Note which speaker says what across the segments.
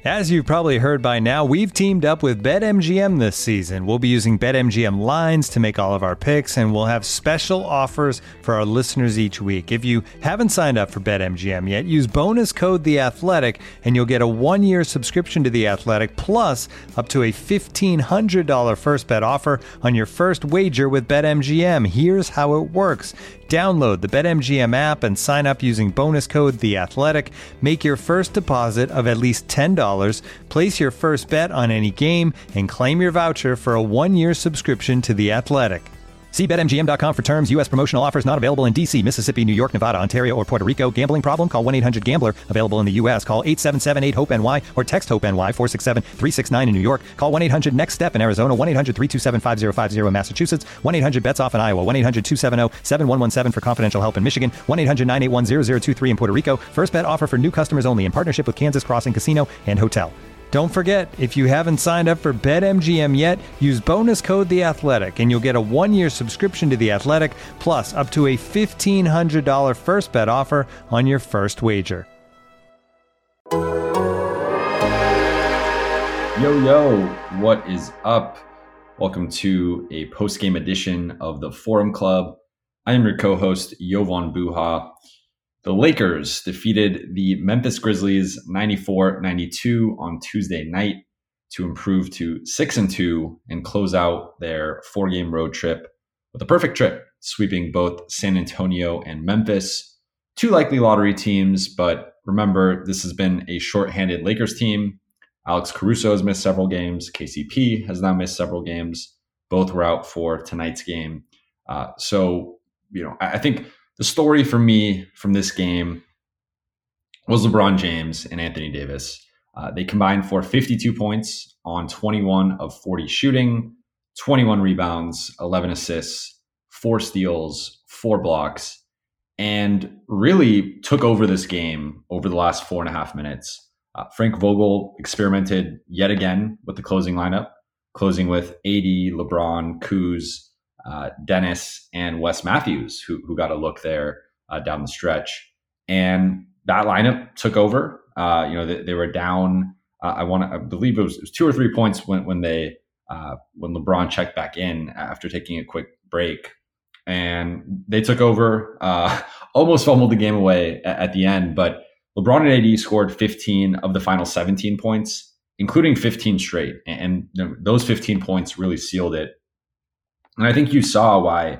Speaker 1: As you've probably heard by now, we've teamed up with BetMGM this season. We'll be using BetMGM lines to make all of our picks, and we'll have special offers for our listeners each week. If you haven't signed up for BetMGM yet, use bonus code The Athletic, and you'll get a 1-year subscription to The Athletic, plus up to a $1,500 first bet offer on your first wager with BetMGM. Here's how it works. Download the BetMGM app and sign up using bonus code The Athletic. Make your first deposit of at least $10. Place your first bet on any game and claim your voucher for a 1-year subscription to The Athletic. See BetMGM.com for terms. U.S. promotional offers not available in D.C., Mississippi, New York, Nevada, Ontario, or Puerto Rico. Gambling problem? Call 1-800-GAMBLER. Available in the U.S. Call 877-8-HOPE-NY or text HOPE-NY 467-369 in New York. Call 1-800-NEXT-STEP in Arizona. 1-800-327-5050 in Massachusetts. 1-800-BETS-OFF in Iowa. 1-800-270-7117 for confidential help in Michigan. 1-800-981-0023 in Puerto Rico. First bet offer for new customers only in partnership with Kansas Crossing Casino and Hotel. Don't forget, if you haven't signed up for BetMGM yet, use bonus code The Athletic, and you'll get a 1-year subscription to The Athletic, plus up to a $1,500 first bet offer on your first wager.
Speaker 2: Yo, what is up? Welcome to a post-game edition of the Forum Club. I am your co-host, Jovan Buha. The Lakers defeated the Memphis Grizzlies 94-92 on Tuesday night to improve to 6-2 and close out their 4-game road trip with a perfect trip, sweeping both San Antonio and Memphis. Two likely lottery teams, but remember, this has been a shorthanded Lakers team. Alex Caruso has missed several games. KCP has now missed several games. Both were out for tonight's game. I think the story for me from this game was LeBron James and Anthony Davis. They combined for 52 points on 21 of 40 shooting, 21 rebounds, 11 assists, 4 steals, 4 blocks, and really took over this game over the last 4.5 minutes. Frank Vogel experimented yet again with the closing lineup, closing with AD, LeBron, Kuz, Dennis, and Wes Matthews, who got a look there down the stretch. And that lineup took over. They were down. I believe it was 2 or 3 points when LeBron checked back in after taking a quick break, and they took over. Almost fumbled the game away at the end, but LeBron and AD scored 15 of the final 17 points, including 15 straight, and those 15 points really sealed it. And I think you saw why,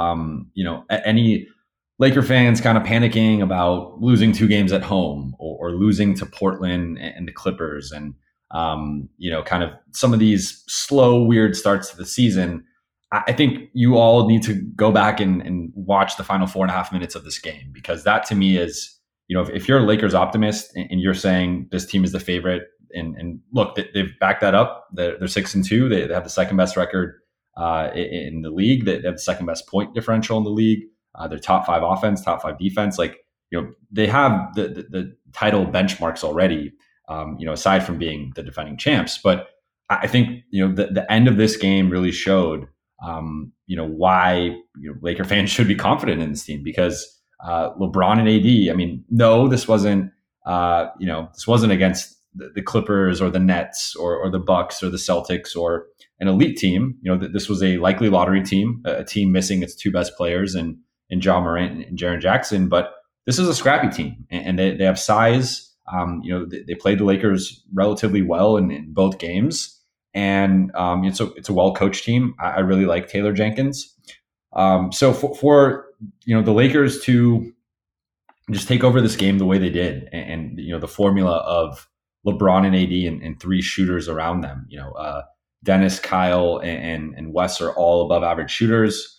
Speaker 2: any Laker fans kind of panicking about losing 2 games at home or losing to Portland and the Clippers and, kind of some of these slow, weird starts to the season. I think you all need to go back and watch the final 4.5 minutes of this game, because that to me is, if you're a Lakers optimist and you're saying this team is the favorite, and look, they've backed that up. They're 6-2. They have the second best record in the league. They have the second best point differential in the league. They're top 5 offense, top 5 defense. They have the title benchmarks already, aside from being the defending champs. But I think, the end of this game really showed, why Laker fans should be confident in this team, because LeBron and AD, no, this wasn't against the Clippers or the Nets or the Bucks or the Celtics or an elite team. This was a likely lottery team, a team missing its 2 best players in Ja Morant and Jaren Jackson. But this is a scrappy team, and they have size. They played the Lakers relatively well in both games, and it's a well-coached team. I really like Taylor Jenkins. So for the Lakers to just take over this game the way they did, and the formula of LeBron and AD and 3 shooters around them, Dennis, Kyle, and Wes are all above average shooters.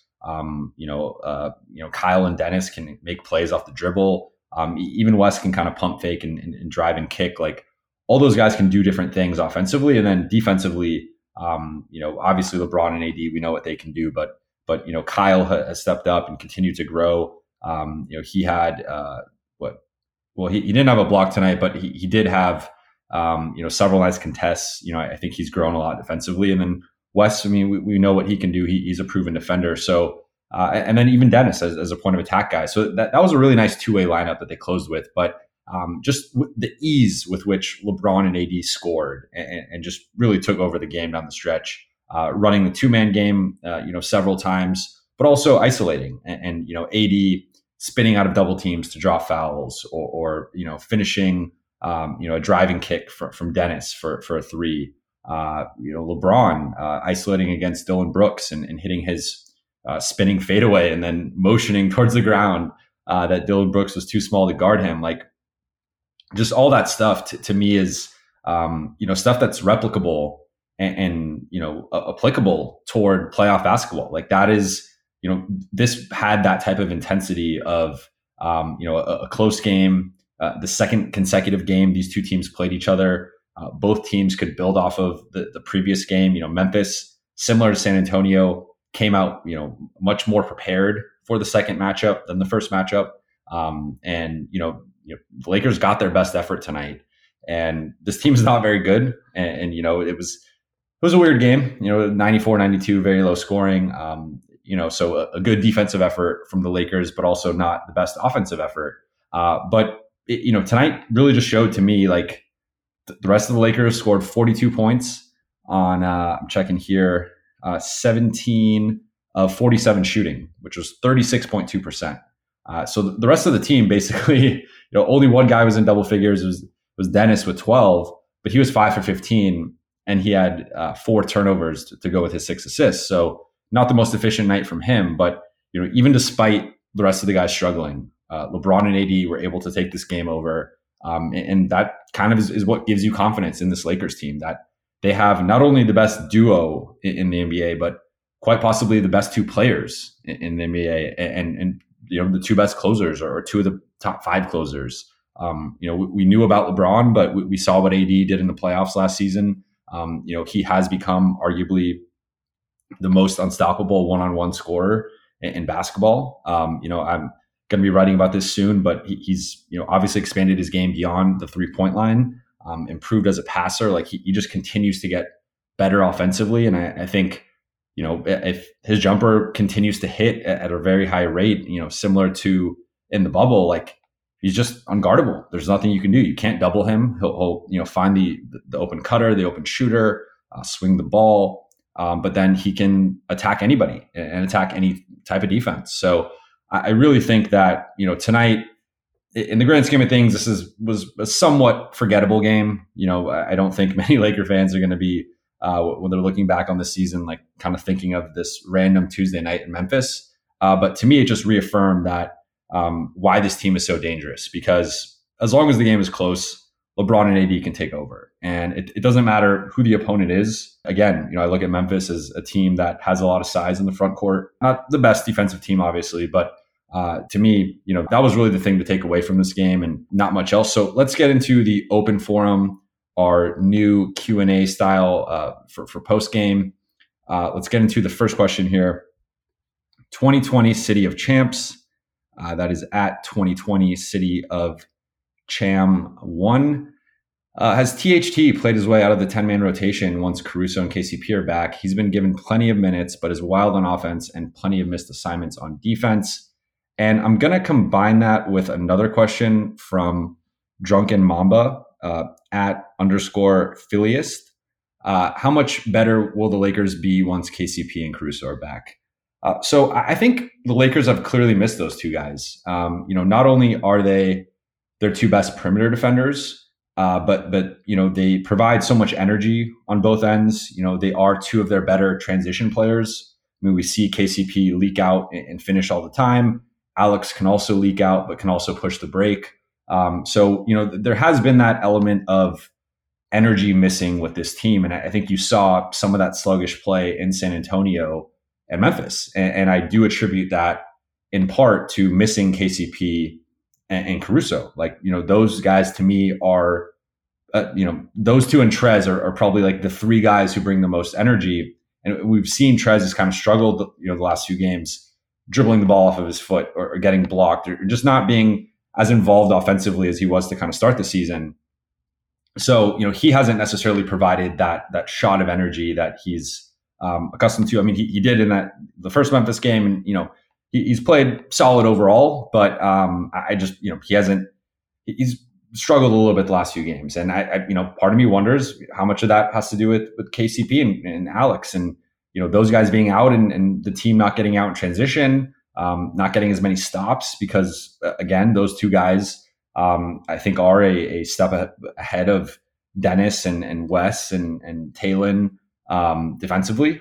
Speaker 2: Kyle and Dennis can make plays off the dribble. Even Wes can kind of pump fake and drive and kick. Like, all those guys can do different things offensively, and then defensively. Obviously LeBron and AD, we know what they can do, but Kyle has stepped up and continued to grow. He had he didn't have a block tonight, but he did have several nice contests. I think he's grown a lot defensively. And then Wes, we know what he can do. He's a proven defender. So, and then even Dennis as a point of attack guy. So that was a really nice 2-way lineup that they closed with. But the ease with which LeBron and AD scored and just really took over the game down the stretch, running the 2-man game, several times, but also isolating and AD spinning out of double teams to draw fouls or finishing, a driving kick from Dennis for a three. LeBron isolating against Dylan Brooks and hitting his spinning fadeaway and then motioning towards the ground that Dylan Brooks was too small to guard him. Like, just all that stuff to me is, stuff that's replicable and applicable toward playoff basketball. Like, that is, this had that type of intensity of, a close game, the second consecutive game these two teams played each other. Both teams could build off of the previous game. Memphis, similar to San Antonio, came out, much more prepared for the second matchup than the first matchup. The Lakers got their best effort tonight, and this team is not very good. And it was a weird game, 94-92, very low scoring. So a good defensive effort from the Lakers, but also not the best offensive effort. Tonight really just showed to me, like, the rest of the Lakers scored 42 points on, I'm checking here, 17 of 47 shooting, which was 36.2%. So the rest of the team basically, only one guy was in double figures. It was Dennis with 12, but he was 5 for 15, and he had 4 turnovers to go with his 6 assists. So not the most efficient night from him, but even despite the rest of the guys struggling, LeBron and AD were able to take this game over. And that kind of is what gives you confidence in this Lakers team, that they have not only the best duo in the NBA, but quite possibly the best 2 players in the NBA, and the 2 best closers, or 2 of the top 5 closers. We knew about LeBron, but we saw what AD did in the playoffs last season. He has become arguably the most unstoppable one-on-one scorer in basketball. I'm going to be writing about this soon, but he's obviously expanded his game beyond the 3-point line, improved as a passer. Like, he just continues to get better offensively, and I think if his jumper continues to hit at a very high rate, similar to in the bubble, like, he's just unguardable. There's nothing you can do. You can't double him. He'll find the open cutter, the open shooter, swing the ball, but then he can attack anybody and attack any type of defense. So I really think that, tonight, in the grand scheme of things, was a somewhat forgettable game. I don't think many Laker fans are going to be, when they're looking back on the season, like, kind of thinking of this random Tuesday night in Memphis. But to me, it just reaffirmed that why this team is so dangerous, because as long as the game is close, LeBron and AD can take over. And it doesn't matter who the opponent is. Again, I look at Memphis as a team that has a lot of size in the front court. Not the best defensive team, obviously, but to me, that was really the thing to take away from this game, and not much else. So let's get into the open forum, our new Q&A style for post-game. Let's get into the first question here. 2020 City of Champs. That is at 2020 City of Cham 1. Has THT played his way out of the 10-man rotation once Caruso and KCP are back? He's been given plenty of minutes, but is wild on offense and plenty of missed assignments on defense. And I'm going to combine that with another question from Drunken Mamba at _Philiist. How much better will the Lakers be once KCP and Caruso are back? So I think the Lakers have clearly missed those 2 guys. Not only are they their 2 best perimeter defenders, but they provide so much energy on both ends. They are 2 of their better transition players. I mean, we see KCP leak out and finish all the time. Alex can also leak out, but can also push the break. So there has been that element of energy missing with this team. And I think you saw some of that sluggish play in San Antonio and Memphis. And I do attribute that in part to missing KCP and Caruso. Like, those guys to me are, those 2 and Trez are probably like the 3 guys who bring the most energy. And we've seen Trez has kind of struggled, the last few games, dribbling the ball off of his foot or getting blocked, or just not being as involved offensively as he was to kind of start the season. So, he hasn't necessarily provided that shot of energy that he's accustomed to. I mean, he did in the first Memphis game, and, he's played solid overall, but I just, he hasn't, he's struggled a little bit the last few games. And part of me wonders how much of that has to do with KCP and Alex, and, those guys being out and the team not getting out in transition, not getting as many stops, because again, those two guys, I think are a step ahead of Dennis and Wes and Talen defensively.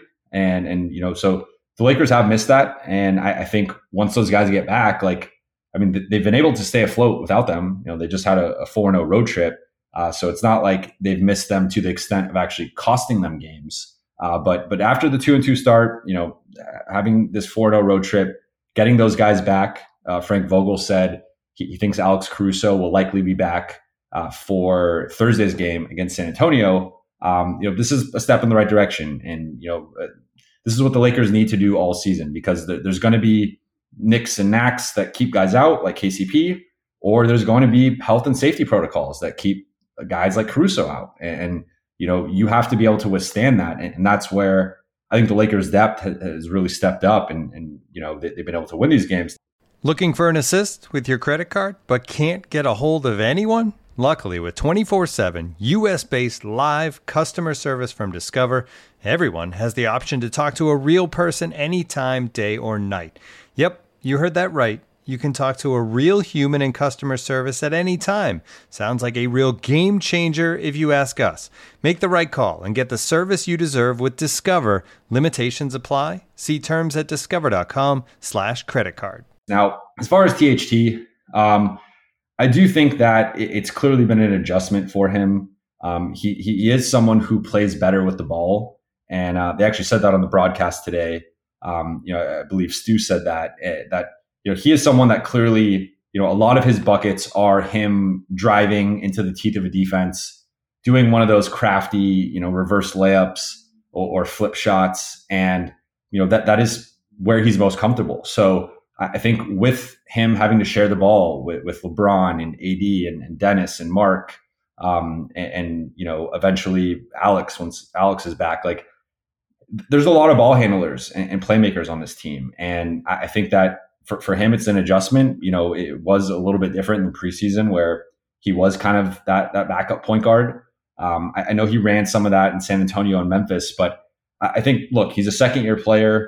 Speaker 2: So the Lakers have missed that. And I think once those guys get back, they've been able to stay afloat without them. They just had a 4-0 road trip. So it's not like they've missed them to the extent of actually costing them games. But after the 2-2 start, having this 4-0 road trip, getting those guys back, Frank Vogel said he thinks Alex Caruso will likely be back for Thursday's game against San Antonio. This is a step in the right direction. And, this is what the Lakers need to do all season, because there's going to be nicks and knacks that keep guys out like KCP, or there's going to be health and safety protocols that keep guys like Caruso out. And you have to be able to withstand that. And that's where I think the Lakers' depth has really stepped up, and they've been able to win these games.
Speaker 1: Looking for an assist with your credit card, but can't get a hold of anyone? Luckily, with 24/7 U.S.-based live customer service from Discover, everyone has the option to talk to a real person anytime, day or night. Yep, you heard that right. You can talk to a real human in customer service at any time. Sounds like a real game changer if you ask us. Make the right call and get the service you deserve with Discover. Limitations apply. See terms at discover.com/creditcard.
Speaker 2: Now, as far as THT, I do think that it's clearly been an adjustment for him. He is someone who plays better with the ball. And they actually said that on the broadcast today. I believe Stu said that he is someone that clearly, a lot of his buckets are him driving into the teeth of a defense, doing one of those crafty, reverse layups or flip shots. And, that is where he's most comfortable. So I think with him having to share the ball with LeBron and AD and Dennis and Mark, and eventually Alex, once Alex is back, there's a lot of ball handlers and playmakers on this team. And I think that for him, it's an adjustment. It was a little bit different in the preseason where he was kind of that backup point guard. I know he ran some of that in San Antonio and Memphis, but I think, look, he's a second-year player.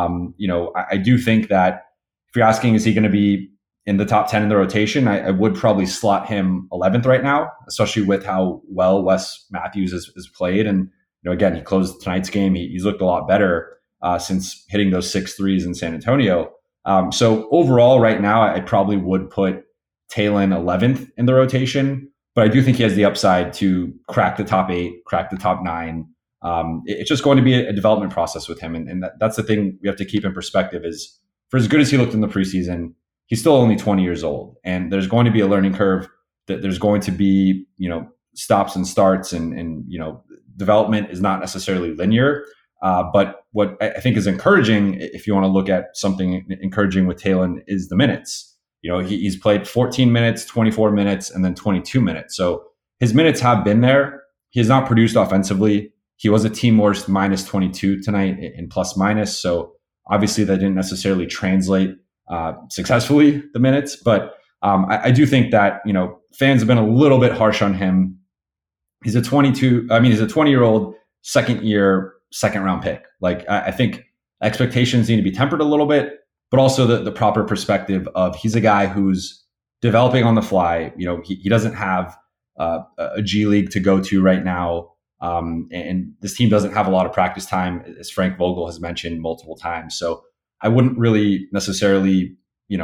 Speaker 2: I do think that if you're asking, is he going to be in the top 10 in the rotation, I would probably slot him 11th right now, especially with how well Wes Matthews has played. And, again, he closed tonight's game. He's looked a lot better since hitting those 6 threes in San Antonio. So overall, right now, I probably would put Talen 11th in the rotation, but I do think he has the upside to crack the top 8, crack the top 9. It's just going to be a development process with him. And that's the thing we have to keep in perspective is, for as good as he looked in the preseason, he's still only 20 years old. And there's going to be a learning curve, that there's going to be, stops and starts, and development is not necessarily linear. But what I think is encouraging, if you want to look at something encouraging with Talen, is the minutes. He's played 14 minutes, 24 minutes, and then 22 minutes. So his minutes have been there. He has not produced offensively. He was a team worst minus 22 tonight in plus minus. So obviously that didn't necessarily translate successfully, the minutes. But I do think that, fans have been a little bit harsh on him. He's a 20-year-old second-year, second-round pick. I think expectations need to be tempered a little bit, but also the proper perspective of he's a guy who's developing on the fly. He doesn't have a G League to go to right now. And this team doesn't have a lot of practice time, as Frank Vogel has mentioned multiple times. So I wouldn't really necessarily,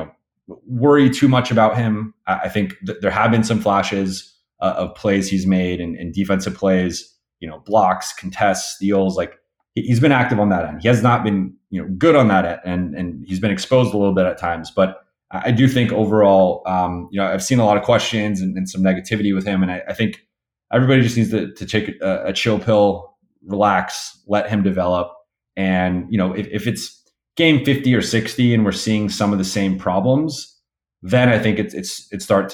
Speaker 2: worry too much about him. I think there have been some flashes of plays he's made and defensive plays, blocks, contests, steals. He's been active on that end. He has not been, good on that end, and he's been exposed a little bit at times. But I do think overall, I've seen a lot of questions and some negativity with him, and I think everybody just needs to take a chill pill, relax, let him develop. And, if it's game 50 or 60 and we're seeing some of the same problems, then I think it's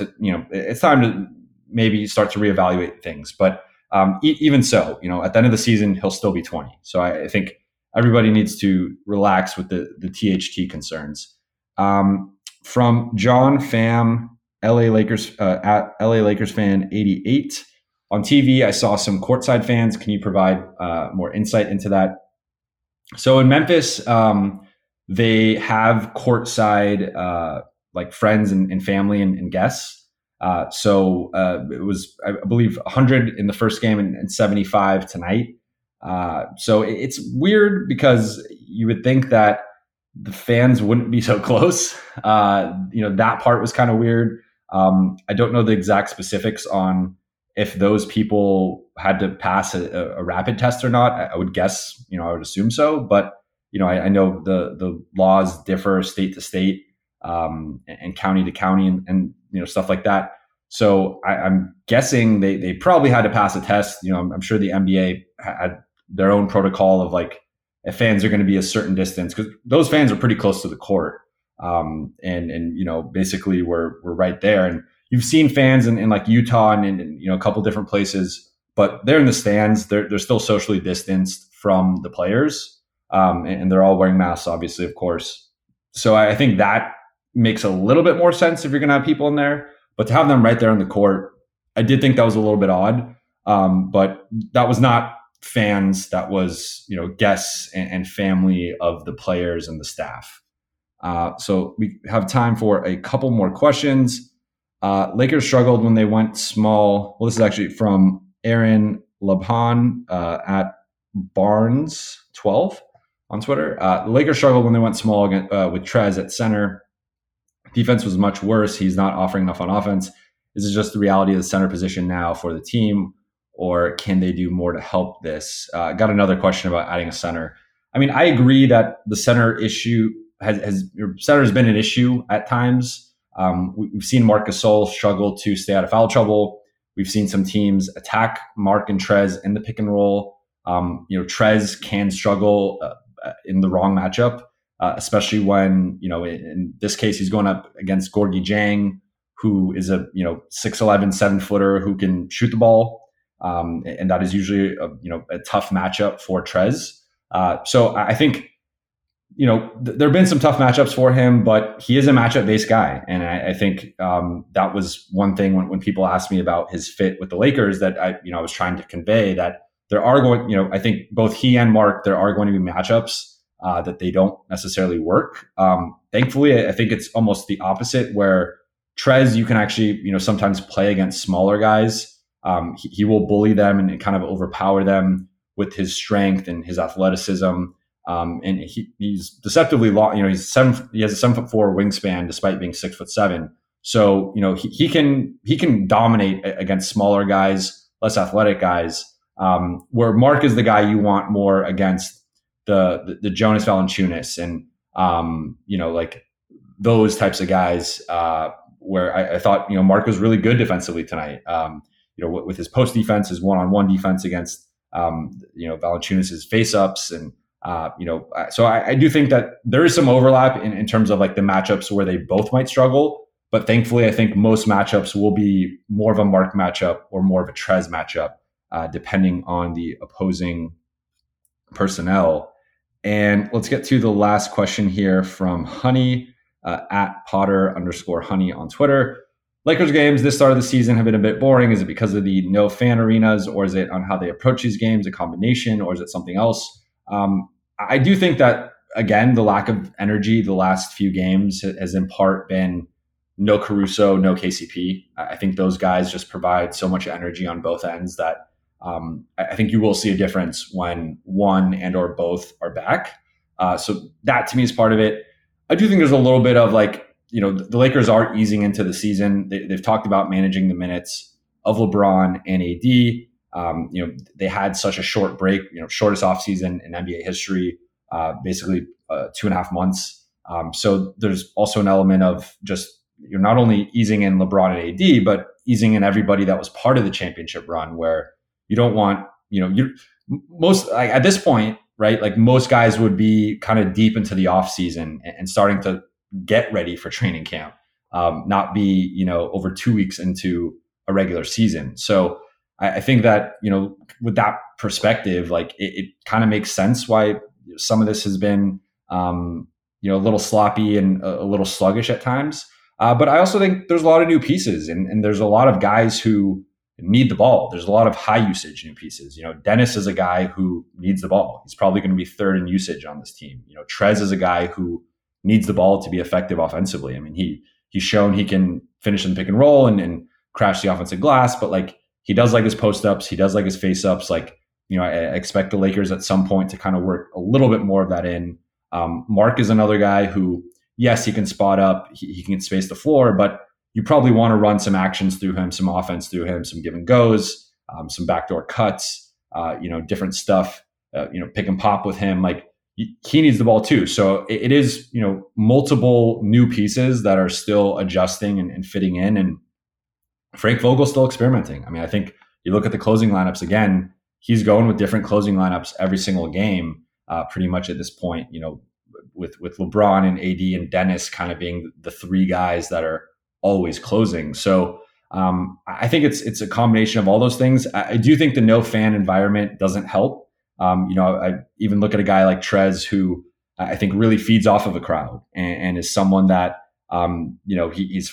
Speaker 2: time to maybe start to reevaluate things. But even so, at the end of the season, he'll still be 20. So I think everybody needs to relax with the THT concerns. From John Pham, LA Lakers at LA Lakers fan 88. On TV, I saw some courtside fans. Can you provide more insight into that? So in Memphis, they have courtside like friends and family and guests. So it was, I believe, 100 in the first game and 75 tonight. So it's weird because you would think that the fans wouldn't be so close. That part was kind of weird. I don't know the exact specifics on if those people had to pass a rapid test or not. I would guess, I would assume so. But, I know the laws differ state to state and county to county and stuff like that. So I'm guessing they probably had to pass a test. I'm sure the NBA had their own protocol of like, if fans are going to be a certain distance, because those fans are pretty close to the court. Basically we're right there. And you've seen fans in like Utah and a couple different places, but they're in the stands. They're still socially distanced from the players. And they're all wearing masks, obviously, of course. So I think that makes a little bit more sense if you're going to have people in there, but to have them right there on the court, I did think that was a little bit odd. But that was not fans, that was, guests and family of the players and the staff. So we have time for a couple more questions. Lakers struggled when they went small. Well, this is actually from Aaron Labhan at Barnes12 on Twitter. The Lakers struggled when they went small with Trez at center. Defense was much worse. He's not offering enough on offense. This is just the reality of the center position now for the team, or can they do more to help this? Got another question about adding a center. I mean, I agree that the center issue center has been an issue at times. We've seen Marc Gasol struggle to stay out of foul trouble. We've seen some teams attack Marc and Trez in the pick and roll. Trez can struggle in the wrong matchup, especially when, in this case, he's going up against Gorgui Dieng, who is a 6'11", 7-footer who can shoot the ball. And that is usually a tough matchup for Trez. So I think, there have been some tough matchups for him, but he is a matchup-based guy. And I think that was one thing when people asked me about his fit with the Lakers that I was trying to convey, that there are going, I think both he and Marc, there are going to be matchups that they don't necessarily work. Thankfully, I think it's almost the opposite, where Trez, you can actually, sometimes play against smaller guys. He will bully them and kind of overpower them with his strength and his athleticism. And he's deceptively long. He has a 7'4" wingspan despite being 6'7". So he can dominate against smaller guys, less athletic guys. Where Marc is the guy you want more against the Jonas Valanciunas and like those types of guys. Where I thought Marc was really good defensively tonight. With his post defense, his one-on-one defense against Valanciunas' face-ups and. So I do think that there is some overlap in terms of like the matchups where they both might struggle, but thankfully I think most matchups will be more of a Marc matchup or more of a Trez matchup, depending on the opposing personnel. And let's get to the last question here from Honey at Potter_Honey on Twitter. Lakers games this start of the season have been a bit boring. Is it because of the no fan arenas, or is it on how they approach these games, a combination, or is it something else? I do think that, again, the lack of energy the last few games has in part been no Caruso, no KCP. I think those guys just provide so much energy on both ends that I think you will see a difference when one and or both are back. So that to me is part of it. I do think there's a little bit of like, the Lakers are easing into the season. They've talked about managing the minutes of LeBron and AD. They had such a short break, shortest offseason in NBA history, basically 2.5 months. So there's also an element of just, you're not only easing in LeBron and AD, but easing in everybody that was part of the championship run, where you don't want, most like at this point, right? Like most guys would be kind of deep into the offseason and starting to get ready for training camp, not be, over 2 weeks into a regular season. So I think that, with that perspective, like it kind of makes sense why some of this has been, a little sloppy and a little sluggish at times. But I also think there's a lot of new pieces, and there's a lot of guys who need the ball. There's a lot of high usage new pieces. Dennis is a guy who needs the ball. He's probably going to be third in usage on this team. Trez is a guy who needs the ball to be effective offensively. I mean, he's shown he can finish in the pick and roll and crash the offensive glass, but like he does like his post ups, he does like his face ups. Like, I expect the Lakers at some point to kind of work a little bit more of that in. Mark is another guy who, yes, he can spot up, he can space the floor, but you probably want to run some actions through him, some offense through him, some give and goes, some backdoor cuts, different stuff, pick and pop with him. Like he needs the ball too. So it is, multiple new pieces that are still adjusting and fitting in. And Frank Vogel's still experimenting. I mean, I think you look at the closing lineups again, he's going with different closing lineups every single game, pretty much at this point, with LeBron and AD and Dennis kind of being the three guys that are always closing. So I think it's a combination of all those things. I do think the no fan environment doesn't help. I even look at a guy like Trez, who I think really feeds off of a crowd and is someone that, he's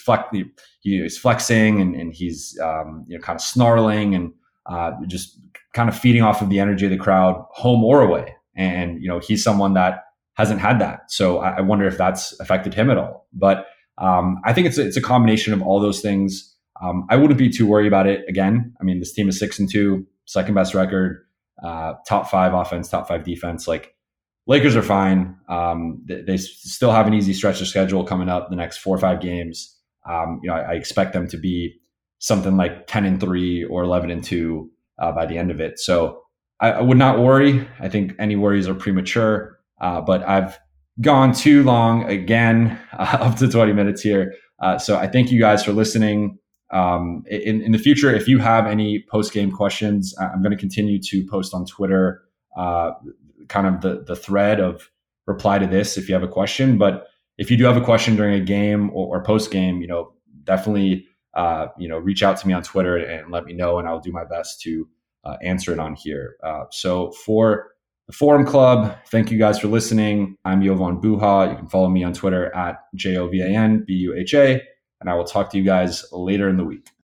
Speaker 2: flexing and he's, kind of snarling and just kind of feeding off of the energy of the crowd, home or away. And, he's someone that hasn't had that. So I wonder if that's affected him at all. But I think it's a combination of all those things. I wouldn't be too worried about it. Again, I mean, this team is 6-2, second best record, top 5 offense, top 5 defense. Like Lakers are fine. They still have an easy stretch of schedule coming up the next 4 or 5 games. I expect them to be something like 10-3 or 11-2 by the end of it. So I would not worry. I think any worries are premature. But I've gone too long again, up to 20 minutes here. So I thank you guys for listening. In the future, if you have any post-game questions, I'm going to continue to post on Twitter, kind of the thread of reply to this if you have a question. But if you do have a question during a game or post-game, definitely, reach out to me on Twitter and let me know, and I'll do my best to answer it on here. So for the Forum Club, thank you guys for listening. I'm Jovan Buha. You can follow me on Twitter at JOVANBUHA, and I will talk to you guys later in the week.